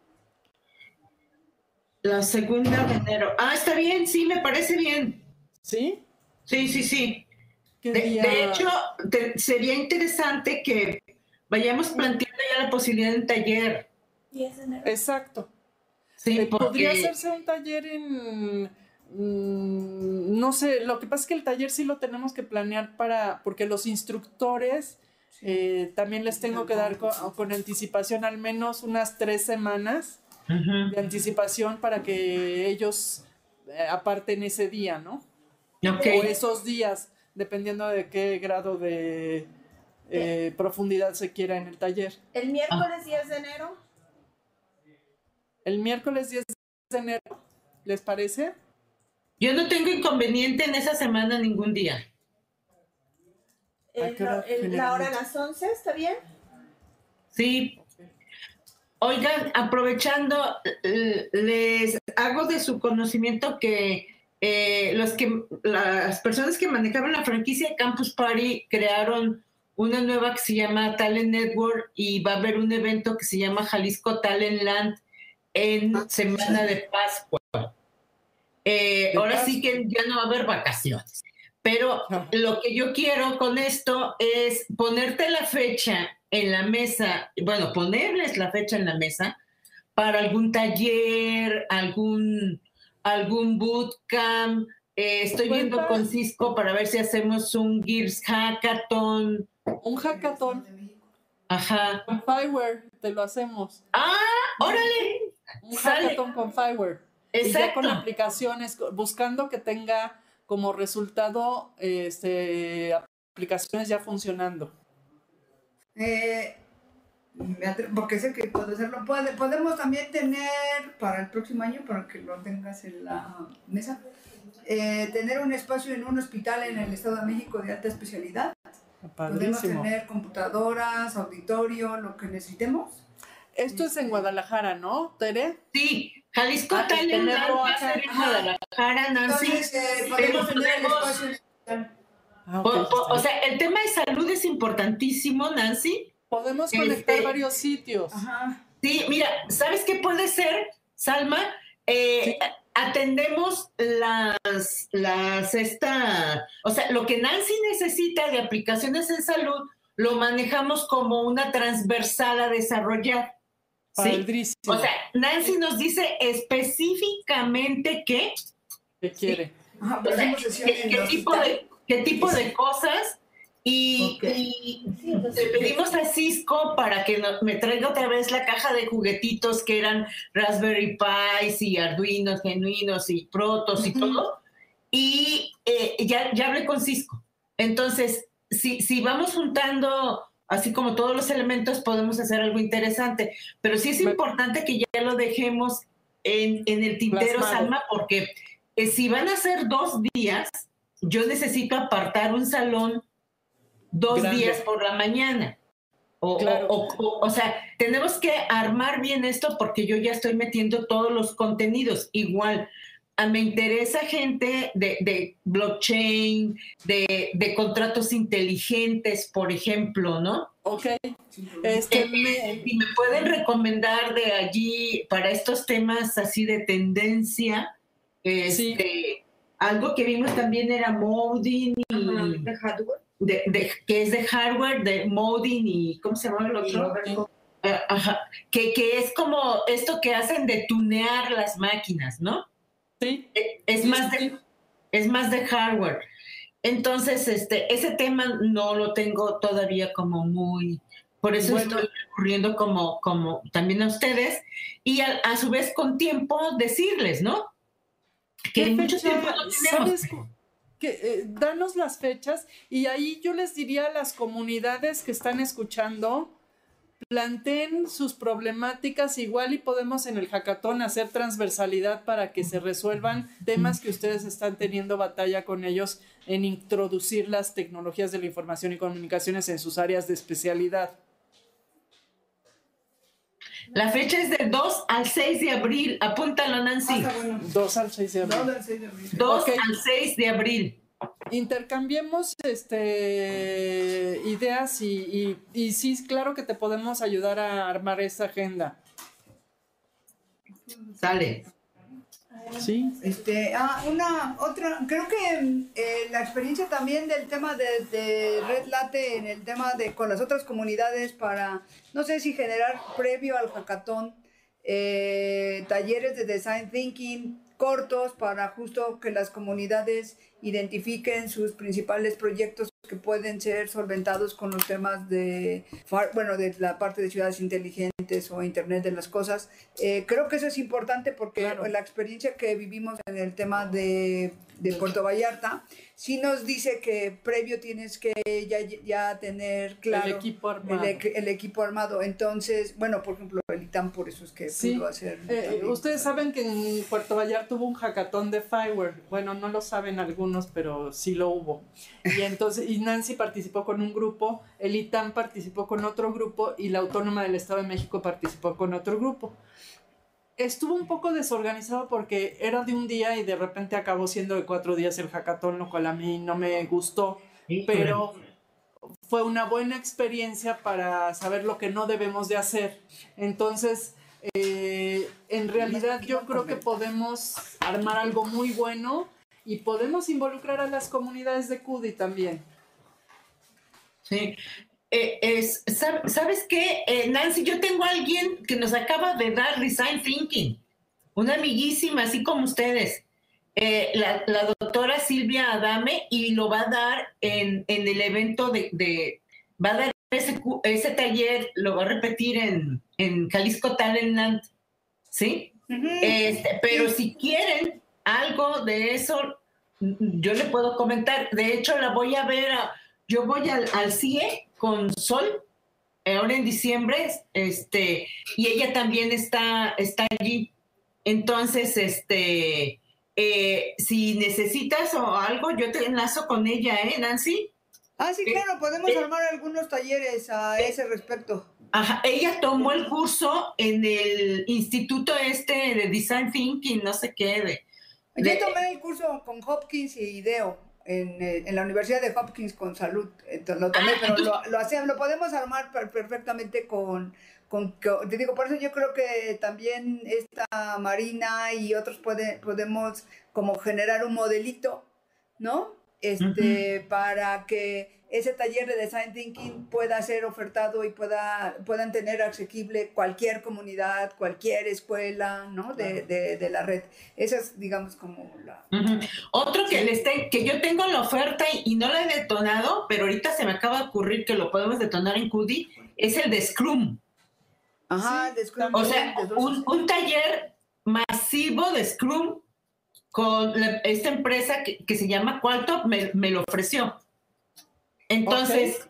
La segunda de enero. Está bien, sí, me parece bien. ¿Sí? Sí. De hecho, sería interesante que vayamos planteando ya la posibilidad de un taller. 10 de enero. Exacto. Sí, podría hacerse un taller en... no sé, lo que pasa es que el taller sí lo tenemos que planear porque los instructores también les tengo que dar con anticipación al menos unas 3 semanas de anticipación para que ellos aparten ese día, ¿no? Okay. O esos días, dependiendo de qué grado de profundidad se quiera en el taller. ¿El miércoles 10 de enero? El miércoles 10 de enero, ¿les parece? Yo no tengo inconveniente en esa semana ningún día. La hora a las 11, ¿está bien? Sí. Oigan, aprovechando, les hago de su conocimiento que las personas que manejaban la franquicia de Campus Party crearon una nueva que se llama Talent Network y va a haber un evento que se llama Jalisco Talent Land en Semana de Pascua. Ahora sí que ya no va a haber vacaciones, pero lo que yo quiero con esto es ponerte la fecha en la mesa, bueno, ponerles la fecha en la mesa para algún taller, algún bootcamp. Estoy viendo con Cisco para ver si hacemos un Gears Hackathon. Un hackathon. Ajá. Con Fireware, te lo hacemos. ¡Órale! Un hackathon con Fireware. Exacto. Y ya con aplicaciones, buscando que tenga como resultado aplicaciones ya funcionando. Porque sé que puedo hacerlo. Podemos también tener para el próximo año, para que lo tengas en la mesa, tener un espacio en un hospital en el Estado de México de alta especialidad. Padrísimo. Podemos tener computadoras, auditorio, lo que necesitemos. Esto es en Guadalajara, ¿no, Tere? Sí, Jalisco Talent va a ser en Guadalajara, Nancy. Entonces, podemos tener el espacio en okay. O sea, el tema de salud es importantísimo, Nancy. Podemos conectar varios sitios. Ajá. Sí, mira, ¿sabes qué puede ser, Salma? Sí. Atendemos o sea, lo que Nancy necesita de aplicaciones en salud, lo manejamos como una transversal a desarrollar. ¿Sí? O sea, Nancy nos dice específicamente qué quiere. Ajá, o sea, qué tipo de cosas y le pedimos a Cisco para que me traiga otra vez la caja de juguetitos que eran Raspberry Pis y Arduinos genuinos y Protos y todo, y ya hablé con Cisco. Entonces, si vamos juntando así como todos los elementos, podemos hacer algo interesante, pero sí es importante que ya lo dejemos en el tintero, Salma, porque si van a ser 2 días, yo necesito apartar un salón 2 Grande. días por la mañana. Claro. O sea, tenemos que armar bien esto porque yo ya estoy metiendo todos los contenidos. Igual, me interesa gente de blockchain, de contratos inteligentes, por ejemplo, ¿no? Ok. Si me pueden recomendar de allí para estos temas así de tendencia, Sí. algo que vimos también era Modding y de hardware. que es de hardware, de Modding y ¿cómo se llama el otro? Ajá, que es como esto que hacen de tunear las máquinas, ¿no? Sí. Es Sí, más sí. es más de hardware. Entonces, ese tema no lo tengo todavía como muy, por eso Bueno. estoy recurriendo como también a ustedes y a su vez con tiempo decirles, ¿no? Que ¿Qué mucho fecha? tiempo no tenemos. ¿Sabes? Danos las fechas y ahí yo les diría a las comunidades que están escuchando, planteen sus problemáticas igual y podemos en el hackathon hacer transversalidad para que se resuelvan temas que ustedes están teniendo batalla con ellos en introducir las tecnologías de la información y comunicaciones en sus áreas de especialidad. La fecha es del 2 al 6 de abril. Apúntalo, Nancy. 2 al 6 de abril. 2 al 6 de abril. 2 Ok. al 6 de abril. Intercambiemos ideas y sí, claro que te podemos ayudar a armar esta agenda. Sale. Sí. Creo que la experiencia también del tema de Red Latte en el tema de con las otras comunidades para, no sé si generar previo al hackathon, talleres de design thinking cortos para justo que las comunidades identifiquen sus principales proyectos que pueden ser solventados con los temas de la parte de ciudades inteligentes o Internet de las cosas. Creo que eso es importante porque Claro. la experiencia que vivimos en el tema de Puerto Vallarta sí nos dice que previo tienes que ya tener claro El equipo armado. el equipo armado. Entonces, bueno, por ejemplo, el ITAM por eso es que Sí. pudo hacer. también. Ustedes saben que en Puerto Vallarta hubo un hackathon de Fireware. Bueno, no lo saben algunos, pero sí lo hubo. Y entonces, y Nancy participó con un grupo, el ITAM participó con otro grupo y la Autónoma del Estado de México participó con otro grupo. Estuvo un poco desorganizado porque era de un día y de repente acabó siendo de 4 días el hackathon, lo cual a mí no me gustó, pero fue una buena experiencia para saber lo que no debemos de hacer. Entonces, en realidad yo creo que podemos armar algo muy bueno y podemos involucrar a las comunidades de CUDI también. Sí. ¿Sabes qué? Nancy, yo tengo a alguien que nos acaba de dar Design Thinking, una amiguísima, así como ustedes, la doctora Silvia Adame, y lo va a dar en el evento va a dar ese taller, lo va a repetir en Jalisco Talentland, ¿sí? Ujú. Pero si quieren algo de eso, yo le puedo comentar. De hecho, la voy a ver, yo voy al CIE con Sol, ahora en diciembre, y ella también está allí. Entonces, si necesitas o algo, yo te enlazo con ella, Nancy. Sí, claro, podemos armar algunos talleres a ese respecto. Ajá, ella tomó el curso en el instituto de Design Thinking, no sé qué. Yo tomé el curso con Hopkins y IDEO en la Universidad de Hopkins con salud. Entonces, lo tomé, pero lo podemos armar perfectamente te digo, por eso yo creo que también esta Marina y otros podemos como generar un modelito, ¿no? Para que ese taller de Design Thinking pueda ser ofertado y puedan tener asequible cualquier comunidad, cualquier escuela, ¿no? De la red. Esa es, digamos, como la... Otro que yo tengo la oferta y no la he detonado, pero ahorita se me acaba de ocurrir que lo podemos detonar en CUDI, es el de Scrum. Ajá, Sí, de Scrum. O sea, un taller masivo de Scrum con esta empresa que se llama Qualtop me lo ofreció. Entonces,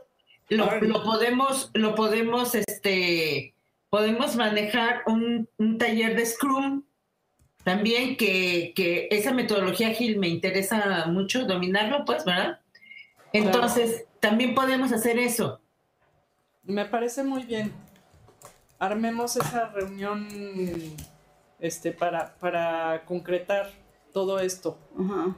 podemos manejar un taller de Scrum también que esa metodología ágil me interesa mucho dominarlo, pues, ¿verdad? Entonces, también podemos hacer eso. Me parece muy bien. Armemos esa reunión para concretar todo esto. Ajá.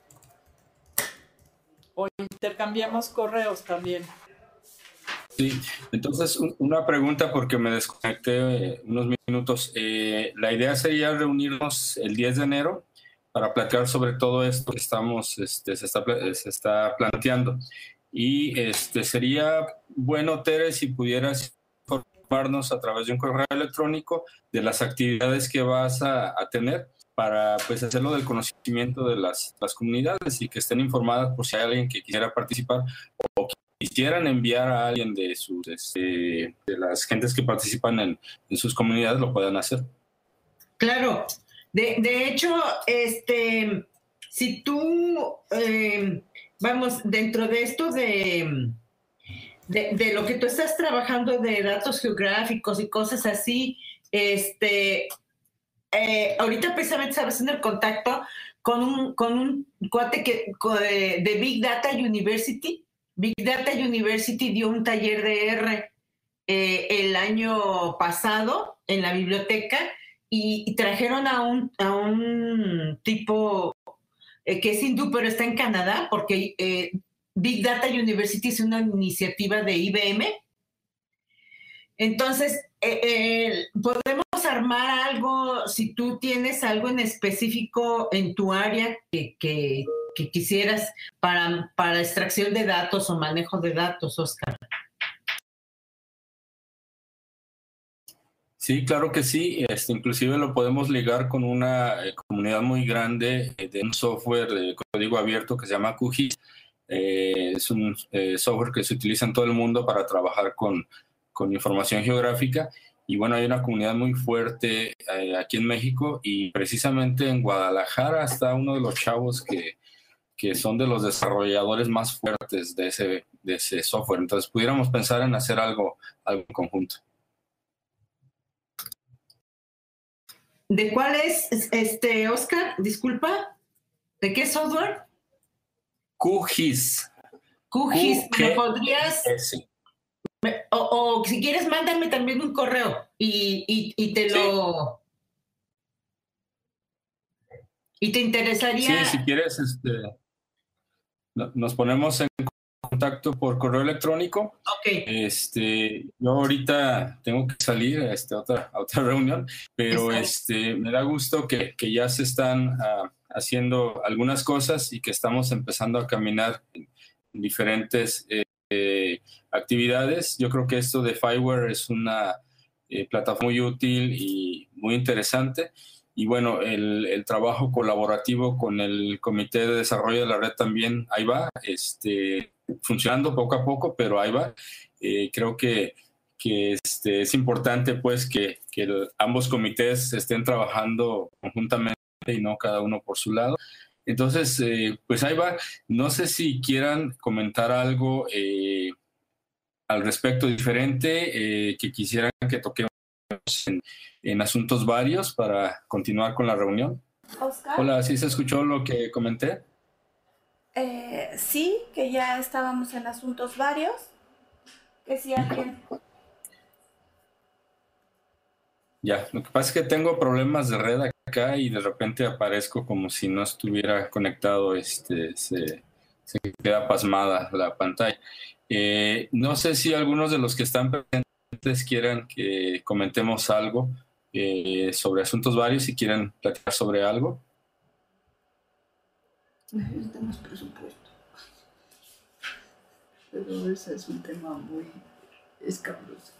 O intercambiamos correos también. Sí, entonces una pregunta porque me desconecté unos minutos. La idea sería reunirnos el 10 de enero para platicar sobre todo esto que se está planteando. Y sería bueno, Tere, si pudieras informarnos a través de un correo electrónico de las actividades que vas a tener para pues hacerlo del conocimiento de las comunidades y que estén informadas por si hay alguien que quisiera participar o quisieran enviar a alguien de las gentes que participan en sus comunidades, lo puedan hacer. Claro. De hecho, si tú, vamos, dentro de esto de lo que tú estás trabajando de datos geográficos y cosas así, ahorita precisamente estaba haciendo el contacto con un cuate de Big Data University. Big Data University dio un taller de R el año pasado en la biblioteca y trajeron a un tipo que es hindú, pero está en Canadá, porque Big Data University es una iniciativa de IBM. Entonces, podemos armar algo, si tú tienes algo en específico en tu área que quisieras para extracción de datos o manejo de datos, Oscar. Sí, claro que sí. Inclusive lo podemos ligar con una comunidad muy grande de un software de código abierto que se llama QGIS. Es un software que se utiliza en todo el mundo para trabajar con información geográfica. Y bueno, hay una comunidad muy fuerte aquí en México y precisamente en Guadalajara está uno de los chavos que son de los desarrolladores más fuertes de ese software. Entonces pudiéramos pensar en hacer algo en conjunto. ¿De cuál es, Oscar? Disculpa. ¿De qué software? QGIS. QGIS. ¿Me podrías...? Sí. O si quieres, mándame también un correo y te lo... ¿Y te interesaría...? Sí, si quieres, nos ponemos en contacto por correo electrónico. Ok. Yo ahorita tengo que salir a otra reunión, pero me da gusto que ya se están haciendo algunas cosas y que estamos empezando a caminar en diferentes actividades. Yo creo que esto de Fireware es una plataforma muy útil y muy interesante. Y bueno, el trabajo colaborativo con el Comité de Desarrollo de la Red también ahí va, funcionando poco a poco, pero ahí va. Creo que es importante pues que ambos comités estén trabajando conjuntamente y no cada uno por su lado. Entonces, pues ahí va. No sé si quieran comentar algo al respecto diferente que quisieran que toquemos en asuntos varios para continuar con la reunión. Oscar. Hola, ¿sí se escuchó lo que comenté? Sí, que ya estábamos en asuntos varios. Que sí, alguien. Ya, lo que pasa es que tengo problemas de red acá y de repente aparezco como si no estuviera conectado, se queda pasmada la pantalla. No sé si algunos de los que están presentes quieran que comentemos algo sobre asuntos varios, si quieren platicar sobre algo. Necesitamos presupuesto. Pero ese es un tema muy escabroso.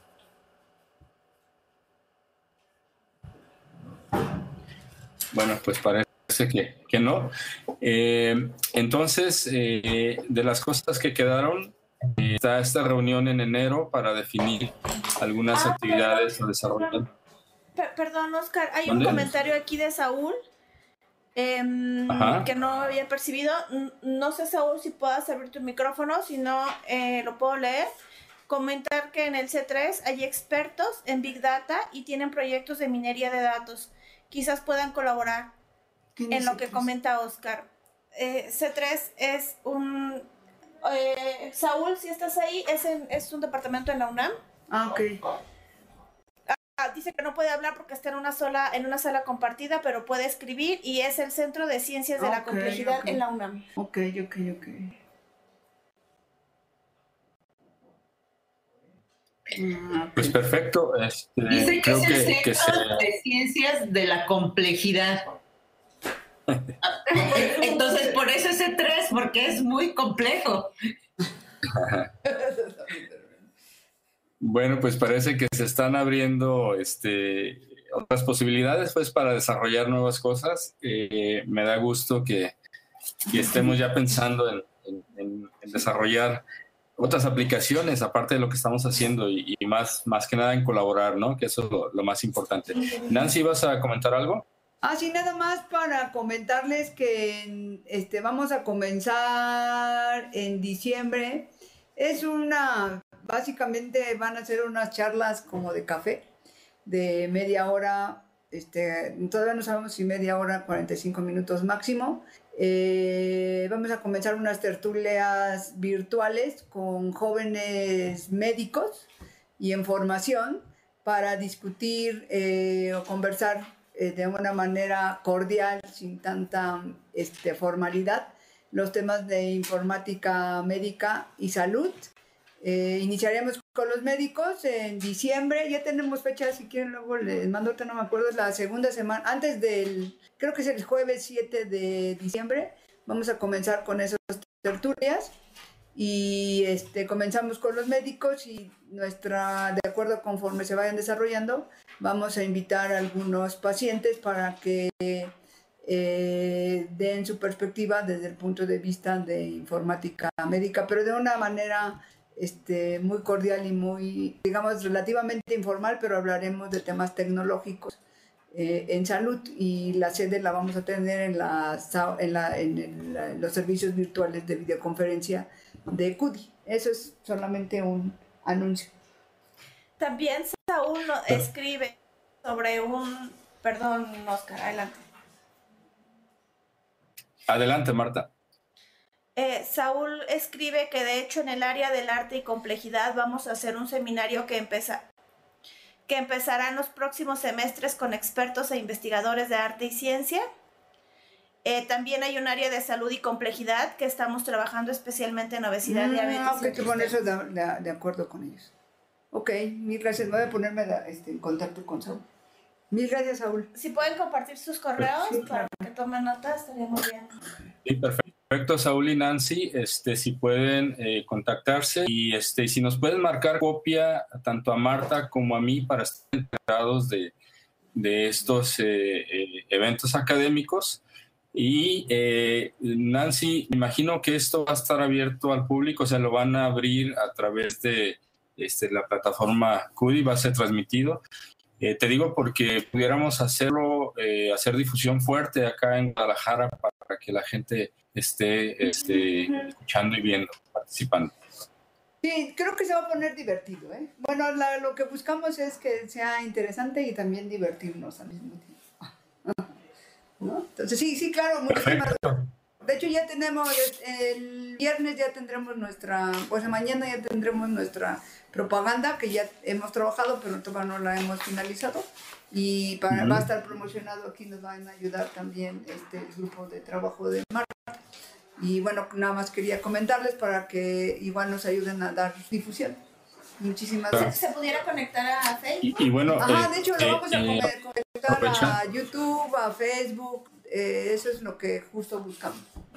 Bueno, pues parece que no. Entonces, de las cosas que quedaron, está esta reunión en enero para definir algunas actividades o desarrollar. Perdón, Oscar, hay ¿Dónde? un comentario aquí de Saúl que no había percibido. No sé, Saúl, si puedas abrir tu micrófono, si no, lo puedo leer. comentar que en el C3 hay expertos en Big Data y tienen proyectos de minería de datos. Quizás puedan colaborar en lo que comenta Oscar. C3 es un... Saúl, si estás ahí, es un departamento en la UNAM. Ok. Dice que no puede hablar porque está en una sala compartida, pero puede escribir y es el Centro de Ciencias de la Complejidad en la UNAM. Ok. Pues perfecto. Dice que creo es el que Centro de Ciencias de la Complejidad. Entonces, por eso es C3, porque es muy complejo. Bueno, pues parece que se están abriendo otras posibilidades pues para desarrollar nuevas cosas. Me da gusto que estemos ya pensando en desarrollar otras aplicaciones aparte de lo que estamos haciendo y más que nada en colaborar, ¿no? Que eso es lo más importante. Nancy, ¿vas a comentar algo? Sí, nada más para comentarles que vamos a comenzar en diciembre. Básicamente van a ser unas charlas como de café, de media hora, todavía no sabemos si media hora, 45 minutos máximo. Vamos a comenzar unas tertulias virtuales con jóvenes médicos y en formación para discutir o conversar de una manera cordial, sin tanta formalidad, los temas de informática médica y salud. Iniciaremos con los médicos en diciembre, ya tenemos fecha, si quieren luego les mando, no me acuerdo, la segunda semana, creo que es el jueves 7 de diciembre, vamos a comenzar con esas tertulias y comenzamos con los médicos y de acuerdo conforme se vayan desarrollando, vamos a invitar a algunos pacientes para que den su perspectiva desde el punto de vista de informática médica, pero de una manera muy cordial y muy, digamos, relativamente informal, pero hablaremos de temas tecnológicos en salud y la sede la vamos a tener en los servicios virtuales de videoconferencia de CUDI. Eso es solamente un anuncio. También Saúl escribe sobre Perdón, Oscar, adelante. Adelante, Marta. Saúl escribe que de hecho en el área del arte y complejidad vamos a hacer un seminario que empezará en los próximos semestres con expertos e investigadores de arte y ciencia. También hay un área de salud y complejidad que estamos trabajando especialmente en obesidad, diabetes. Ok, que con eso de acuerdo con ellos. Ok, mil gracias. Voy a ponerme en contacto con Saúl. Mil gracias, Saúl. Si pueden compartir sus correos para que tomen nota, estaría muy bien. Sí, perfecto, Saúl y Nancy, si pueden contactarse y si nos pueden marcar copia tanto a Marta como a mí para estar enterados de estos eventos académicos. Y Nancy, me imagino que esto va a estar abierto al público, o sea, lo van a abrir a través de la plataforma CUDI, va a ser transmitido. Te digo porque pudiéramos hacerlo, hacer difusión fuerte acá en Guadalajara para que la gente esté escuchando y viendo, participando. Sí, creo que se va a poner divertido, ¿eh? Bueno, lo que buscamos es que sea interesante y también divertirnos al mismo tiempo. ¿No? Entonces, sí, claro, muchísimas gracias. De hecho, ya tenemos, el viernes ya tendremos mañana ya tendremos nuestra propaganda que ya hemos trabajado, pero todavía no la hemos finalizado. Y va a estar promocionado aquí, nos van a ayudar también el grupo de trabajo de Marta. Y bueno, nada más quería comentarles para que igual nos ayuden a dar difusión. Muchísimas gracias. ¿Se pudiera conectar a Facebook? Y bueno, de hecho lo vamos a conectar a YouTube, a Facebook. Eso es lo que justo buscamos,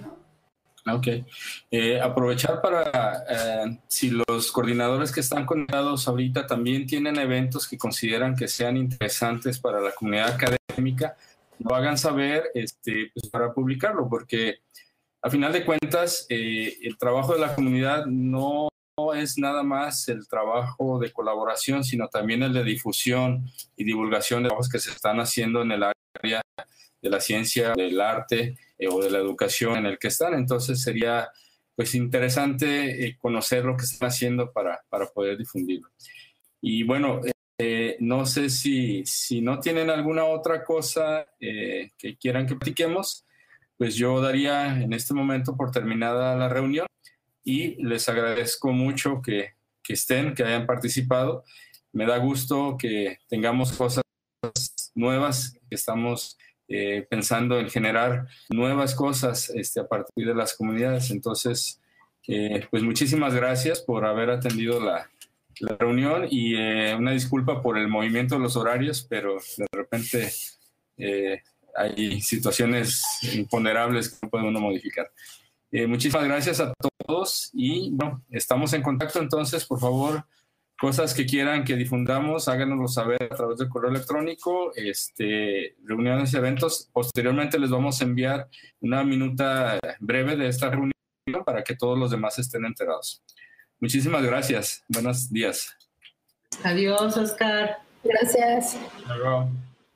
¿no? Ok. Aprovechar para, si los coordinadores que están conectados ahorita también tienen eventos que consideran que sean interesantes para la comunidad académica, lo hagan saber pues para publicarlo, porque a final de cuentas el trabajo de la comunidad no es nada más el trabajo de colaboración, sino también el de difusión y divulgación de trabajos que se están haciendo en el área de la ciencia, del arte o de la educación en el que están. Entonces sería pues interesante conocer lo que están haciendo para poder difundirlo. Y bueno, no sé si no tienen alguna otra cosa que quieran que platiquemos, pues yo daría en este momento por terminada la reunión y les agradezco mucho que estén, que hayan participado. Me da gusto que tengamos cosas nuevas, que estamos pensando en generar nuevas cosas a partir de las comunidades. Entonces, pues muchísimas gracias por haber atendido la reunión y una disculpa por el movimiento de los horarios, pero de repente hay situaciones imponderables que no puede uno modificar. Muchísimas gracias a todos y bueno, estamos en contacto. Entonces, por favor, cosas que quieran que difundamos, háganoslo saber a través del correo electrónico, reuniones y eventos. Posteriormente les vamos a enviar una minuta breve de esta reunión para que todos los demás estén enterados. Muchísimas gracias. Buenos días. Adiós, Oscar. Gracias. Hasta luego.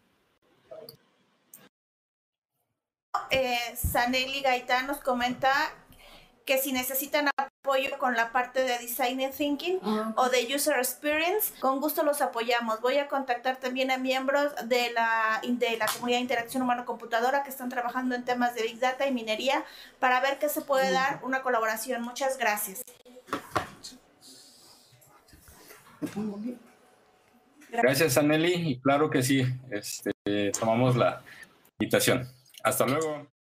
Saneli Gaitán nos comenta que si necesitan apoyo con la parte de Design Thinking o de User Experience, con gusto los apoyamos. Voy a contactar también a miembros de la comunidad de interacción humano-computadora que están trabajando en temas de Big Data y minería para ver qué se puede dar una colaboración. Muchas gracias. Gracias, Aneli, y claro que sí, tomamos la invitación. Hasta luego.